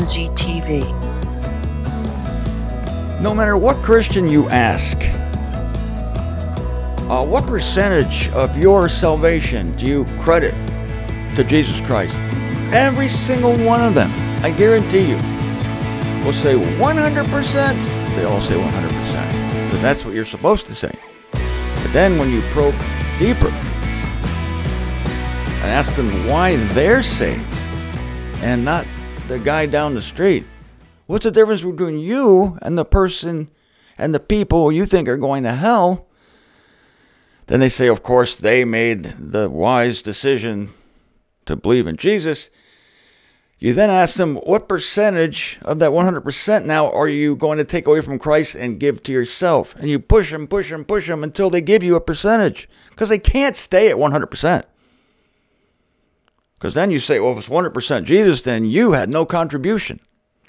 MZ TV. No matter what Christian you ask, what percentage of your salvation do you credit to Jesus Christ? Every single one of them, I guarantee you, will say 100%. They all say 100%. But that's what you're supposed to say. But then when you probe deeper and ask them why they're saved and not the guy down the street, what's the difference between you and the person and the people you think are going to hell? Then they say, of course, they made the wise decision to believe in Jesus. You then ask them, what percentage of that 100% now are you going to take away from Christ and give to yourself? And you push them until they give you a percentage. Because they can't stay at 100%. Because then you say, well, if it's 100% Jesus, then you had no contribution.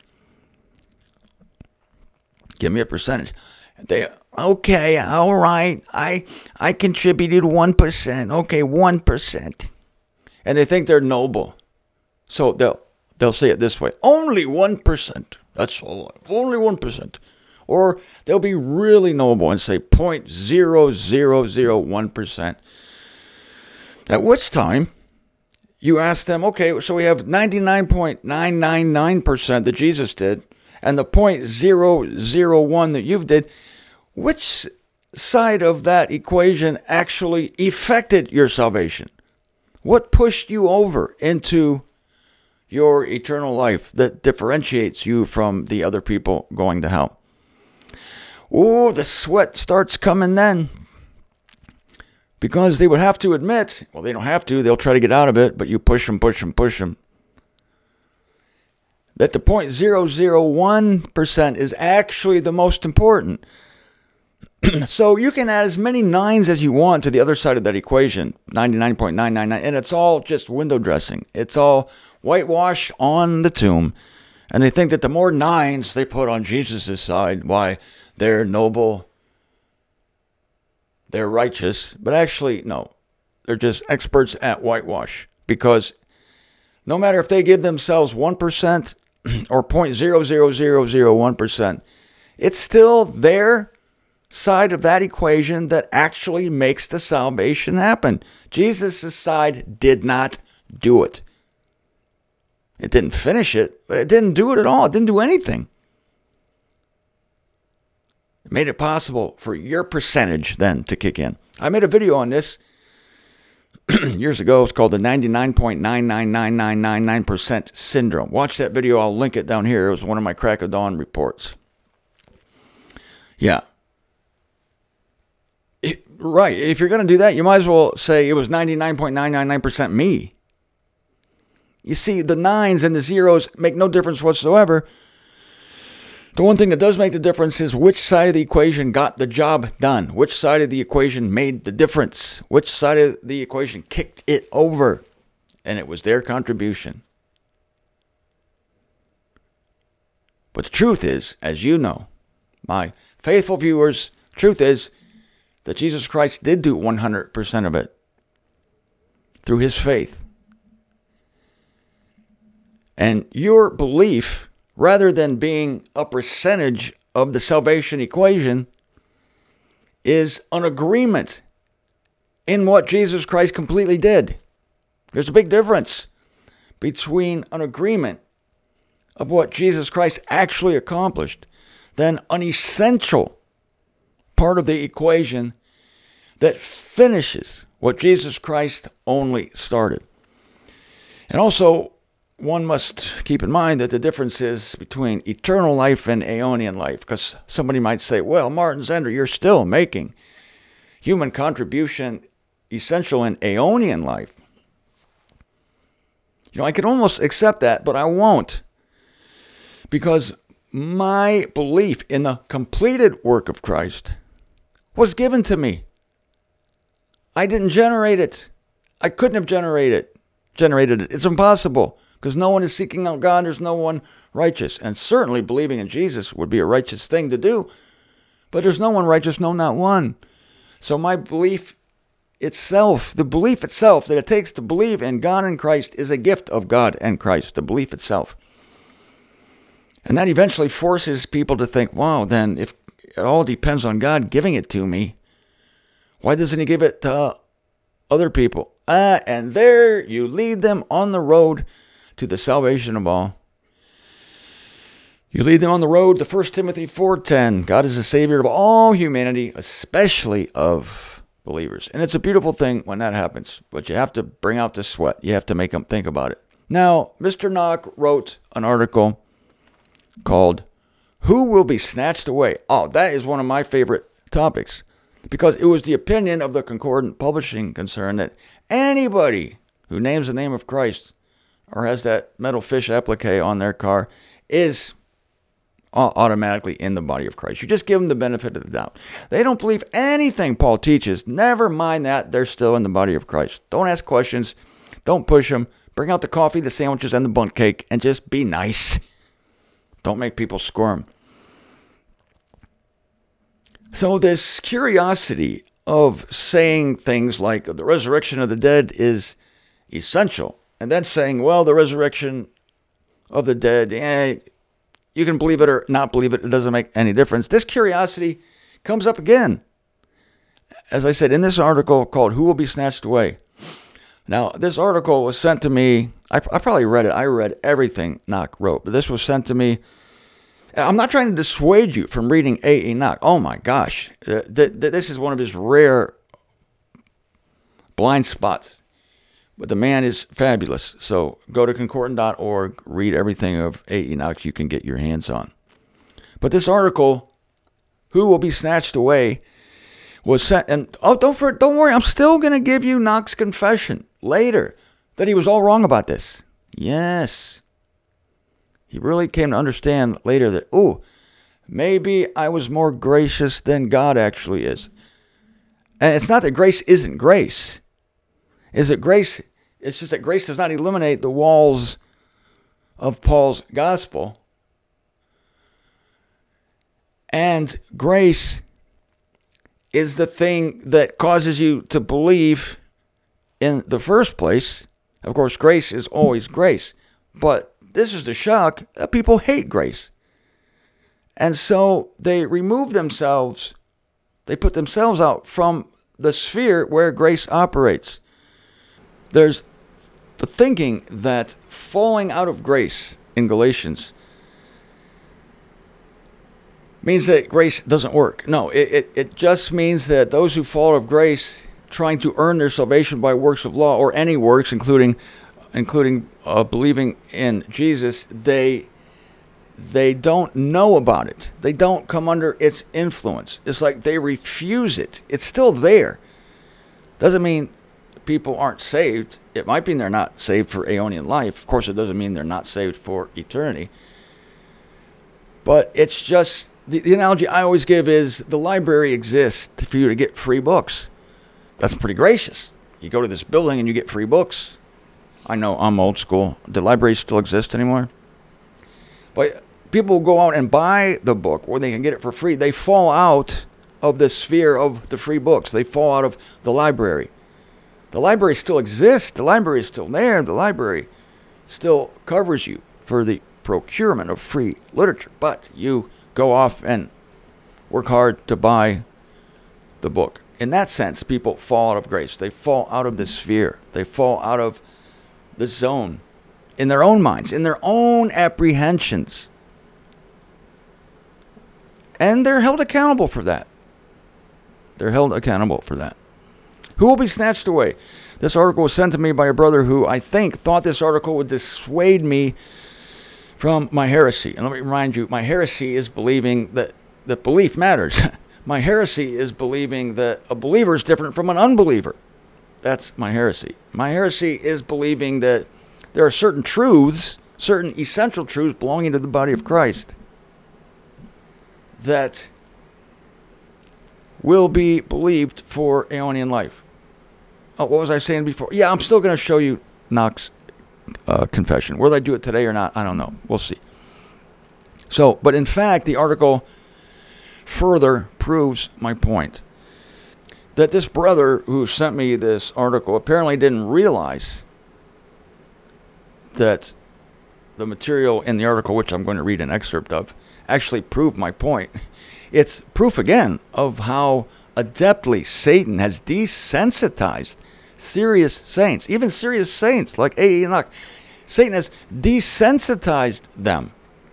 Give me a percentage. Okay, all right, I contributed 1%. Okay, 1%. And they think they're noble. So they'll say it this way, only 1%. That's all, only 1%. Or they'll be really noble and say 0.0001%. At which time, you ask them, okay, so we have 99.999% that Jesus did, and the 0.001 that you've did. Which side of that equation actually effected your salvation? What pushed you over into your eternal life that differentiates you from the other people going to hell? Oh, the sweat starts coming then. Because they would have to admit, well, they don't have to, they'll try to get out of it, but you push them, that the 0.001% is actually the most important. So you can add as many nines as you want to the other side of that equation, 99.999, and it's all just window dressing. It's all whitewash on the tomb. And they think that the more nines they put on Jesus' side, why, they're noble, they're righteous. But actually, no, they're just experts at whitewash. Because no matter if they give themselves 1% or 0.00001%, it's still their side of that equation that actually makes the salvation happen. Jesus' side did not do it. It didn't finish it, but it didn't do it at all. It didn't do anything. It made it possible for your percentage then to kick in. I made a video on this years ago. It's called the 99.999999% syndrome. Watch that video. I'll link it down here. It was one of my Crack of Dawn reports. Yeah. Right. If you're going to do that, you might as well say it was 99.999% me. You see, the nines and the zeros make no difference whatsoever. The one thing that does make the difference is which side of the equation got the job done. Which side of the equation made the difference. Which side of the equation kicked it over. And it was their contribution. But the truth is, as you know, my faithful viewers, truth is that Jesus Christ did do 100% of it through his faith. And your belief, rather than being a percentage of the salvation equation, is an agreement in what Jesus Christ completely did. There's a big difference between an agreement of what Jesus Christ actually accomplished than an essential part of the equation that finishes what Jesus Christ only started. And also, one must keep in mind that the difference is between eternal life and aeonian life. Because somebody might say, well, Martin Zender, you're still making human contribution essential in aeonian life. You know, I could almost accept that, but I won't. Because my belief in the completed work of Christ was given to me. I didn't generate it. I couldn't have generated it. It's impossible. Because no one is seeking out God. There's no one righteous. And certainly believing in Jesus would be a righteous thing to do. But there's no one righteous, no, not one. So my belief itself, the belief itself that it takes to believe in God and Christ is a gift of God and Christ, the belief itself. And that eventually forces people to think, wow, then if it all depends on God giving it to me, why doesn't he give it to other people? And there you lead them on the road to the salvation of all. You lead them on the road to 1 Timothy 4:10. God is the Savior of all humanity, especially of believers. And it's a beautiful thing when that happens, but you have to bring out the sweat. You have to make them think about it. Now, Mr. Nock wrote an article called Who Will Be Snatched Away? Oh, that is one of my favorite topics, because it was the opinion of the Concordant Publishing concern that anybody who names the name of Christ or has that metal fish applique on their car is automatically in the body of Christ. You just give them the benefit of the doubt. They don't believe anything Paul teaches. Never mind that. They're still in the body of Christ. Don't ask questions. Don't push them. Bring out the coffee, the sandwiches, and the bundt cake, and just be nice. Don't make people squirm. So this curiosity of saying things like the resurrection of the dead is essential, and then saying, well, the resurrection of the dead, you can believe it or not believe it, it doesn't make any difference. This curiosity comes up again, as I said, in this article called Who Will Be Snatched Away? Now, this article was sent to me. I probably read it. I read everything Nock wrote, but this was sent to me. I'm not trying to dissuade you from reading A.E. Nock. Oh my gosh. This is one of his rare blind spots. But the man is fabulous. So go to concordant.org, read everything of A.E. Nock you can get your hands on. But this article, Who Will Be Snatched Away, was sent. And don't worry, I'm still going to give you Nock's confession later that he was all wrong about this. Yes. He really came to understand later that, maybe I was more gracious than God actually is. And it's not that grace isn't grace. Is it grace? It's just that grace does not eliminate the walls of Paul's gospel. And grace is the thing that causes you to believe in the first place. Of course, grace is always grace. But this is the shock that people hate grace. And so they remove themselves, they put themselves out from the sphere where grace operates. There's the thinking that falling out of grace in Galatians means that grace doesn't work. No, it just means that those who fall out of grace, trying to earn their salvation by works of law, or any works, including believing in Jesus, they don't know about it. They don't come under its influence. It's like they refuse it. It's still there. Doesn't mean people aren't saved. It might mean they're not saved for aeonian life. Of course, it doesn't mean they're not saved for eternity. But it's just, the analogy I always give is the library exists for you to get free books. That's pretty gracious. You go to this building and you get free books. I know I'm old school. Do libraries still exist anymore? But people go out and buy the book where they can get it for free. They fall out of the sphere of the free books. They fall out of the library. The library still exists. The library is still there. The library still covers you for the procurement of free literature. But you go off and work hard to buy the book. In that sense, people fall out of grace. They fall out of the sphere. They fall out of the zone in their own minds, in their own apprehensions. And they're held accountable for that. They're held accountable for that. Who will be snatched away? This article was sent to me by a brother who I think thought this article would dissuade me from my heresy. And let me remind you, my heresy is believing that belief matters. My heresy is believing that a believer is different from an unbeliever. That's my heresy. My heresy is believing that there are certain truths, certain essential truths belonging to the body of Christ that will be believed for aeonian life. Oh, what was I saying before? Yeah, I'm still going to show you Nock's confession. Whether I do it today or not, I don't know. We'll see. So, but in fact, the article further proves my point. That this brother who sent me this article apparently didn't realize that the material in the article, which I'm going to read an excerpt of, actually prove my point. It's proof again of how adeptly Satan has desensitized serious saints, even serious saints like A. Enoch. Satan has desensitized them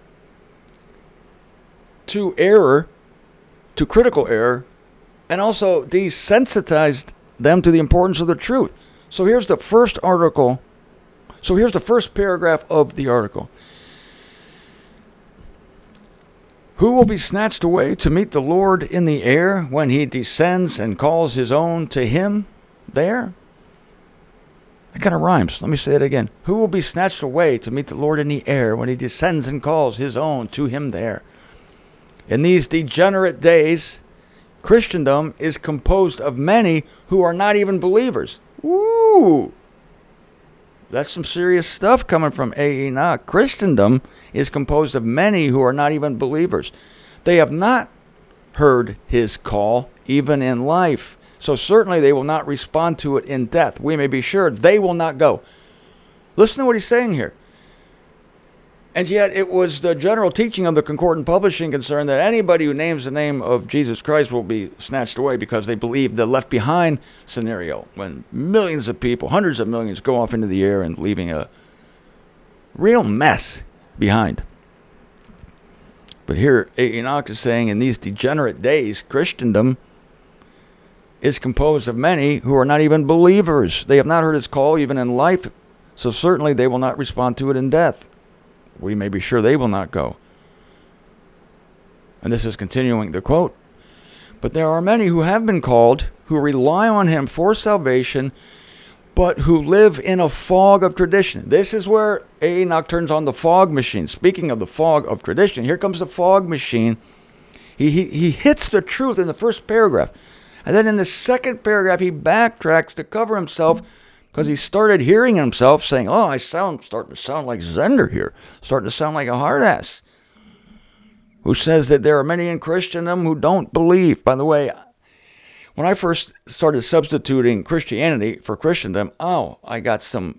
to error, to critical error, and also desensitized them to the importance of the truth. So here's the first article. So here's the first paragraph of the article. Who will be snatched away to meet the Lord in the air when he descends and calls his own to him there? That kind of rhymes. Let me say it again. Who will be snatched away to meet the Lord in the air when he descends and calls his own to him there? In these degenerate days, Christendom is composed of many who are not even believers. Woo! That's some serious stuff coming from A. Enoch. Christendom is composed of many who are not even believers. They have not heard his call, even in life. So certainly they will not respond to it in death. We may be sure they will not go. Listen to what he's saying here. And yet it was the general teaching of the Concordant Publishing concern that anybody who names the name of Jesus Christ will be snatched away because they believe the left behind scenario, when millions of people, hundreds of millions, go off into the air and leaving a real mess behind. But here Enoch is saying, in these degenerate days, Christendom is composed of many who are not even believers. They have not heard his call even in life, so certainly they will not respond to it in death. We may be sure they will not go. And this is continuing the quote. But there are many who have been called, who rely on him for salvation, but who live in a fog of tradition. This is where Enoch turns on the fog machine. Speaking of the fog of tradition, here comes the fog machine. He hits the truth in the first paragraph. And then in the second paragraph, he backtracks to cover himself, because he started hearing himself saying, oh, I starting to sound like Zender here. Starting to sound like a hard ass. Who says that there are many in Christendom who don't believe. By the way, when I first started substituting Christianity for Christendom, I got some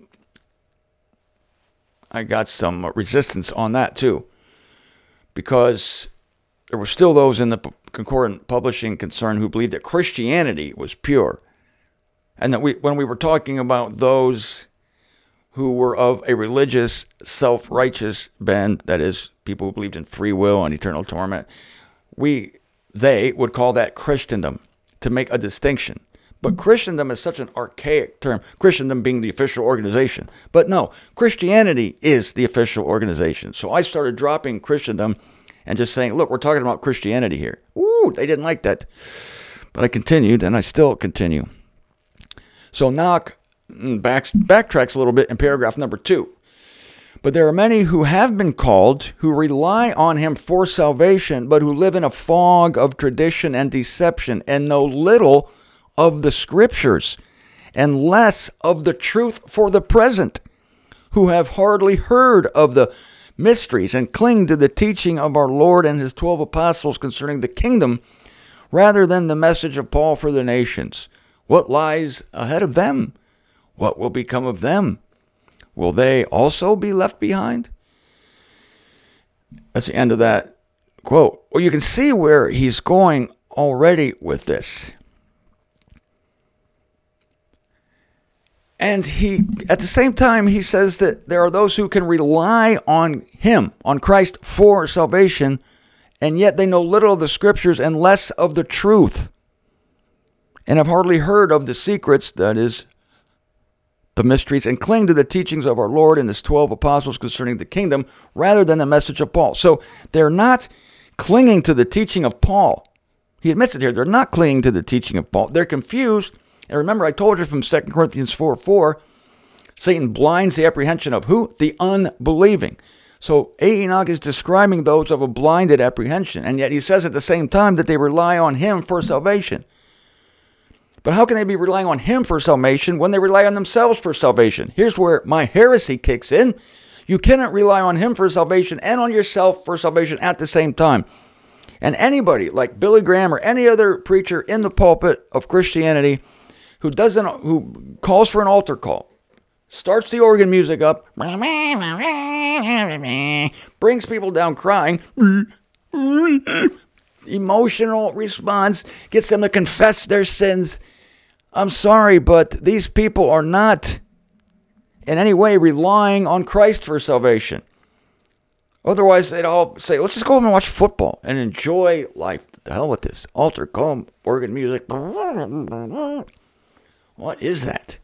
resistance on that too. Because there were still those in the Concordant Publishing concern who believed that Christianity was pure. And that when we were talking about those who were of a religious, self-righteous bend, that is, people who believed in free will and eternal torment, they would call that Christendom, to make a distinction. But Christendom is such an archaic term, Christendom being the official organization. But no, Christianity is the official organization. So I started dropping Christendom and just saying, look, we're talking about Christianity here. Ooh, they didn't like that. But I continued, and I still continue. So Enoch backtracks a little bit in paragraph number 2. But there are many who have been called, who rely on him for salvation, but who live in a fog of tradition and deception, and know little of the scriptures, and less of the truth for the present, who have hardly heard of the mysteries, and cling to the teaching of our Lord and his 12 apostles concerning the kingdom, rather than the message of Paul for the nations. What lies ahead of them? What will become of them? Will they also be left behind? That's the end of that quote. Well, you can see where he's going already with this. And at the same time, he says that there are those who can rely on him, on Christ for salvation, and yet they know little of the scriptures and less of the truth, and have hardly heard of the secrets, that is, the mysteries, and cling to the teachings of our Lord and his 12 apostles concerning the kingdom, rather than the message of Paul. So they're not clinging to the teaching of Paul. He admits it here. They're not clinging to the teaching of Paul. They're confused. And remember, I told you from 2 Corinthians 4:4, Satan blinds the apprehension of who? The unbelieving. So Enoch is describing those of a blinded apprehension, and yet he says at the same time that they rely on him for salvation. But how can they be relying on him for salvation when they rely on themselves for salvation? Here's where my heresy kicks in. You cannot rely on him for salvation and on yourself for salvation at the same time. And anybody like Billy Graham or any other preacher in the pulpit of Christianity who calls for an altar call, starts the organ music up, brings people down crying, emotional response, gets them to confess their sins. I'm sorry, but these people are not in any way relying on Christ for salvation. Otherwise, they'd all say, let's just go home and watch football and enjoy life. The hell with this altar call, organ music. What is that?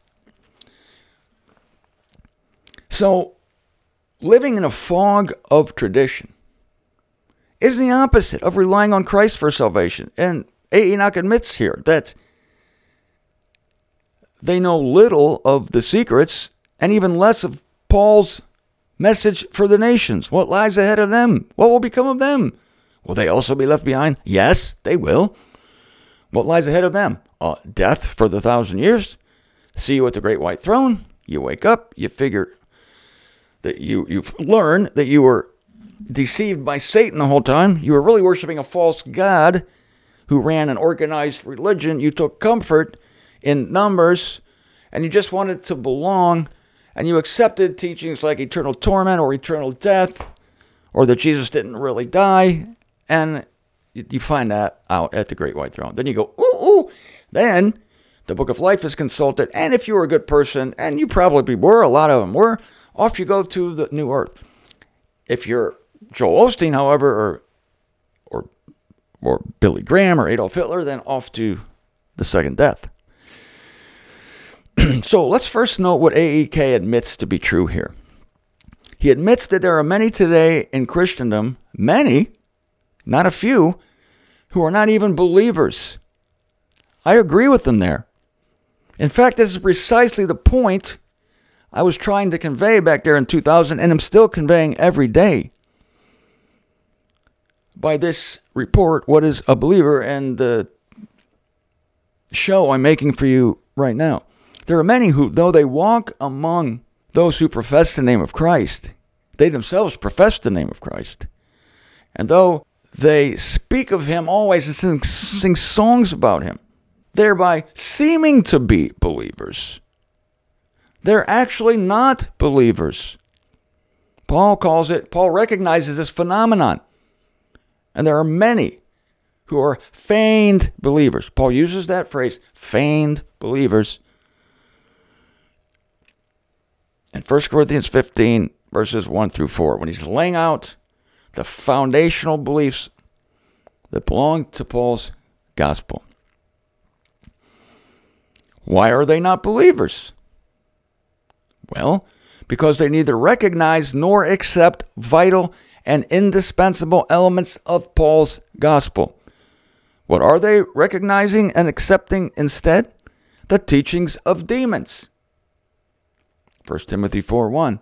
So, living in a fog of tradition is the opposite of relying on Christ for salvation. And Enoch admits here that they know little of the secrets and even less of Paul's message for the nations. What lies ahead of them? What will become of them? Will they also be left behind? Yes, they will. What lies ahead of them? Death for the 1,000 years. See you at the great white throne. You wake up. You figure that you learn that you were deceived by Satan the whole time. You were really worshiping a false god who ran an organized religion. You took comfort in numbers, and you just wanted to belong, and you accepted teachings like eternal torment or eternal death, or that Jesus didn't really die, and you find that out at the great white throne. Then you go, ooh. Then the book of life is consulted, and if you were a good person, and you probably were, a lot of them were, off you go to the new earth. If you're Joel Osteen, however, or Billy Graham or Adolf Hitler, then off to the second death. So let's first note what AEK admits to be true here. He admits that there are many today in Christendom, many, not a few, who are not even believers. I agree with them there. In fact, this is precisely the point I was trying to convey back there in 2000, and I'm still conveying every day. By this report, What is a Believer, and the show I'm making for you right now. There are many who, though they walk among those who profess the name of Christ, they themselves profess the name of Christ. And though they speak of him always and sing songs about him, thereby seeming to be believers, they're actually not believers. Paul recognizes this phenomenon. And there are many who are feigned believers. Paul uses that phrase, feigned believers, in 1 Corinthians 15, verses 1 through 4, when he's laying out the foundational beliefs that belong to Paul's gospel. Why are they not believers? Well, because they neither recognize nor accept vital and indispensable elements of Paul's gospel. What are they recognizing and accepting instead? The teachings of demons. 1 Timothy 4:1.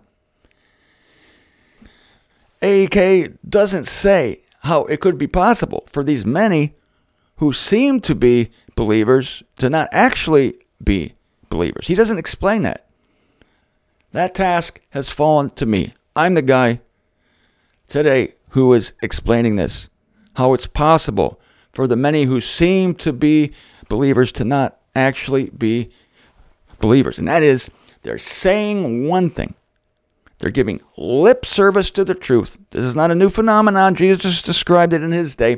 AEK doesn't say how it could be possible for these many who seem to be believers to not actually be believers. He doesn't explain that. That task has fallen to me. I'm the guy today who is explaining this, how it's possible for the many who seem to be believers to not actually be believers. And that is, they're saying one thing. They're giving lip service to the truth. This is not a new phenomenon. Jesus described it in his day.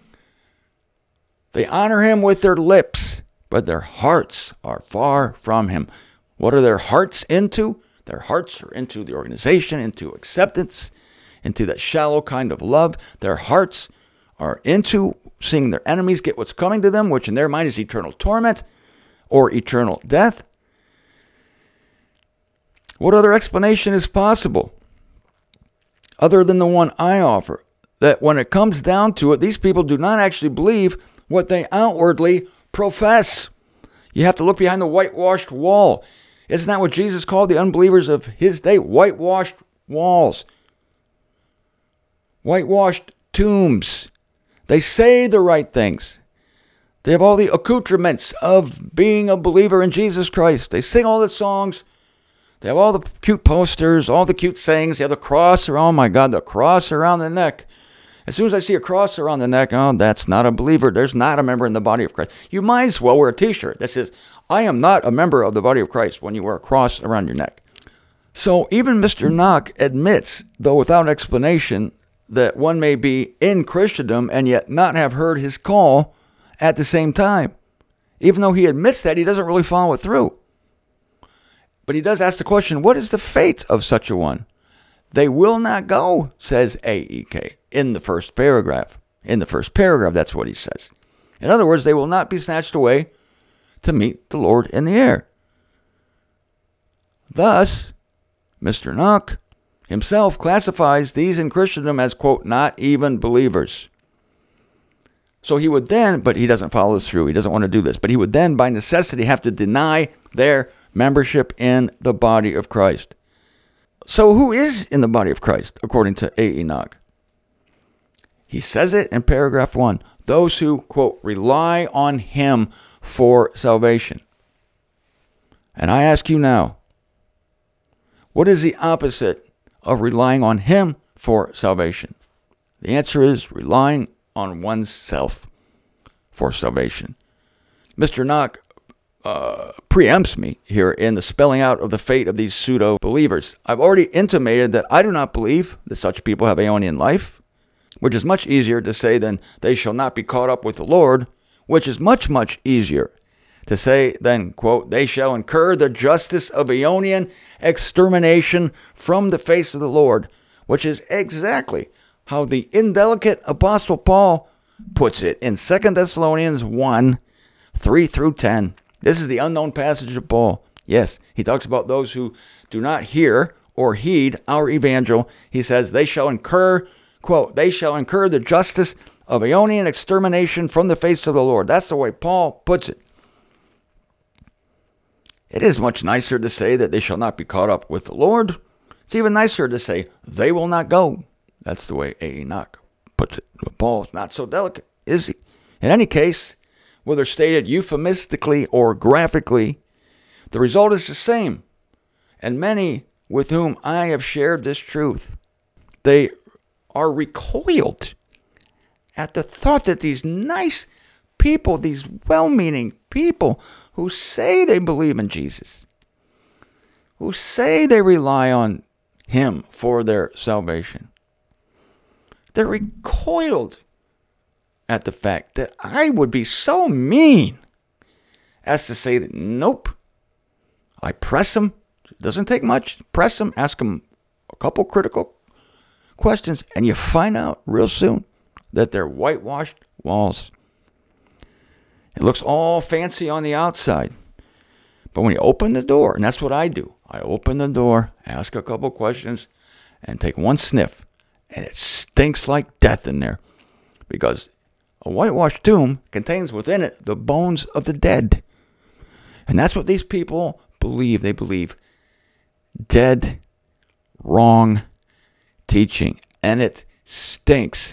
They honor him with their lips, but their hearts are far from him. What are their hearts into? Their hearts are into the organization, into acceptance, into that shallow kind of love. Their hearts are into seeing their enemies get what's coming to them, which in their mind is eternal torment or eternal death. What other explanation is possible other than the one I offer? That when it comes down to it, these people do not actually believe what they outwardly profess. You have to look behind the whitewashed wall. Isn't that what Jesus called the unbelievers of his day? Whitewashed walls. Whitewashed tombs. They say the right things. They have all the accoutrements of being a believer in Jesus Christ. They sing all the songs. They have all the cute posters, all the cute sayings. They have the cross around, oh my God, the cross around the neck. As soon as I see a cross around the neck, oh, that's not a believer. There's not a member in the body of Christ. You might as well wear a t-shirt that says, I am not a member of the body of Christ, when you wear a cross around your neck. So even Mr. Knock admits, though without explanation, that one may be in Christendom and yet not have heard his call at the same time. Even though he admits that, he doesn't really follow it through. But he does ask the question, what is the fate of such a one? They will not go, says AEK, in the first paragraph. In the first paragraph, that's what he says. In other words, they will not be snatched away to meet the Lord in the air. Thus, Mr. Knock himself classifies these in Christendom as, quote, not even believers. So he would then, but he doesn't follow this through, he doesn't want to do this, but he would then by necessity have to deny their membership in the body of Christ. So who is in the body of Christ, according to A.E. Knock? He says it in paragraph 1. Those who, quote, rely on him for salvation. And I ask you now, what is the opposite of relying on him for salvation? The answer is relying on oneself for salvation. Mr. Knock preempts me here in the spelling out of the fate of these pseudo-believers. I've already intimated that I do not believe that such people have aeonian life, which is much easier to say than they shall not be caught up with the Lord, which is much, much easier to say than, quote, they shall incur the justice of aeonian extermination from the face of the Lord, which is exactly how the indelicate Apostle Paul puts it in 2 Thessalonians 1, 3 through 10. This is the unknown passage of Paul. Yes, he talks about those who do not hear or heed our evangel. He says they shall incur, quote, they shall incur the justice of aeonian extermination from the face of the Lord. That's the way Paul puts it. It is much nicer to say that they shall not be caught up with the Lord. It's even nicer to say they will not go. That's the way A.E. Knock puts it. But Paul's not so delicate, is he? In any case, whether stated euphemistically or graphically, the result is the same. And many with whom I have shared this truth, they are recoiled at the thought that these nice people, these well-meaning people who say they believe in Jesus, who say they rely on him for their salvation, they're recoiled at the fact that I would be so mean as to say that, nope, I press them. It doesn't take much. Press them, ask them a couple critical questions, and you find out real soon that they're whitewashed walls. It looks all fancy on the outside. But when you open the door, and that's what I do, I open the door, ask a couple questions, and take one sniff, and it stinks like death in there. Because a whitewashed tomb contains within it the bones of the dead. And that's what these people believe. They believe dead, wrong teaching. And it stinks.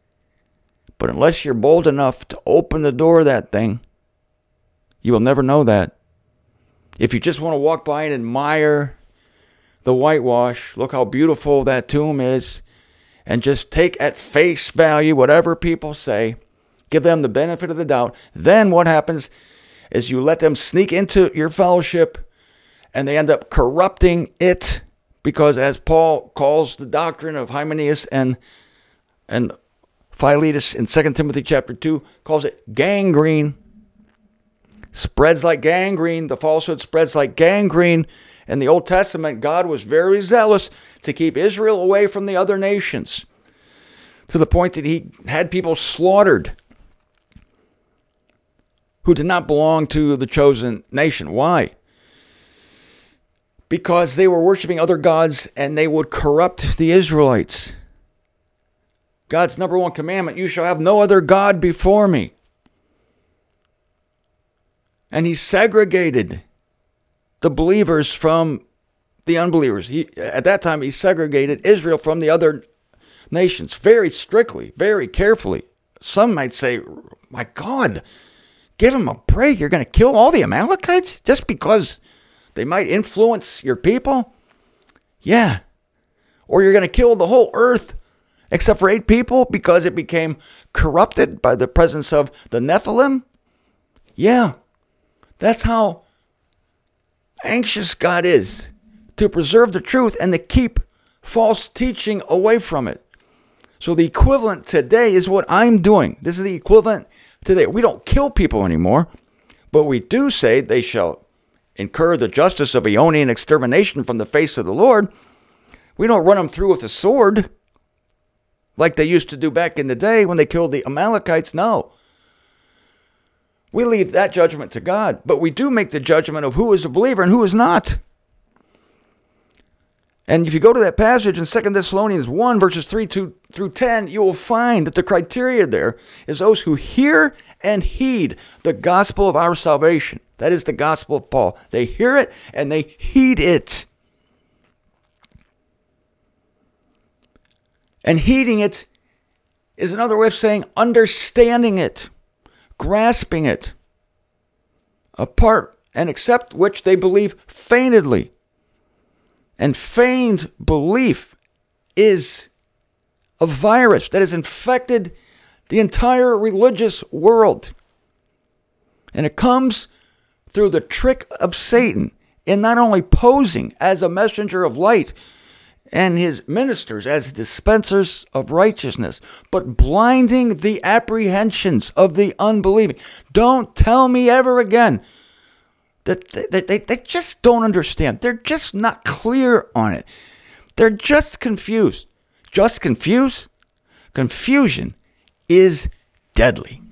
But unless you're bold enough to open the door of that thing, you will never know that. If you just want to walk by and admire the whitewash, look how beautiful that tomb is, and just take at face value whatever people say, give them the benefit of the doubt, then what happens is you let them sneak into your fellowship and they end up corrupting it, because as Paul calls the doctrine of Hymenaeus and Philetus in 2 Timothy chapter 2, calls it gangrene. Spreads like gangrene. The falsehood spreads like gangrene. In the Old Testament, God was very zealous to keep Israel away from the other nations, to the point that he had people slaughtered who did not belong to the chosen nation. Why? Because they were worshiping other gods and they would corrupt the Israelites. God's number one commandment, you shall have no other God before me. And he segregated the believers from the unbelievers. At that time, he segregated Israel from the other nations very strictly, very carefully. Some might say, my God, give them a break. You're going to kill all the Amalekites just because they might influence your people? Yeah. Or you're going to kill the whole earth except for 8 people because it became corrupted by the presence of the Nephilim? Yeah. That's how anxious God is to preserve the truth and to keep false teaching away from it. So the equivalent today is what I'm doing. This is the equivalent today. We don't kill people anymore, but we do say they shall incur the justice of Aeonian extermination from the face of the Lord. We don't run them through with a sword like they used to do back in the day when they killed the Amalekites. No. We leave that judgment to God, but we do make the judgment of who is a believer and who is not. And if you go to that passage in 2 Thessalonians 1, verses 3 through 10, you will find that the criteria there is those who hear and heed the gospel of our salvation. That is the gospel of Paul. They hear it and they heed it. And heeding it is another way of saying understanding it, grasping it, a part and accept which they believe feignedly. And feigned belief is a virus that has infected the entire religious world. And it comes through the trick of Satan in not only posing as a messenger of light and his ministers as dispensers of righteousness, but blinding the apprehensions of the unbelieving. Don't tell me ever again that they just don't understand. They're just not clear on it. They're just confused. Just confused? Confusion is deadly.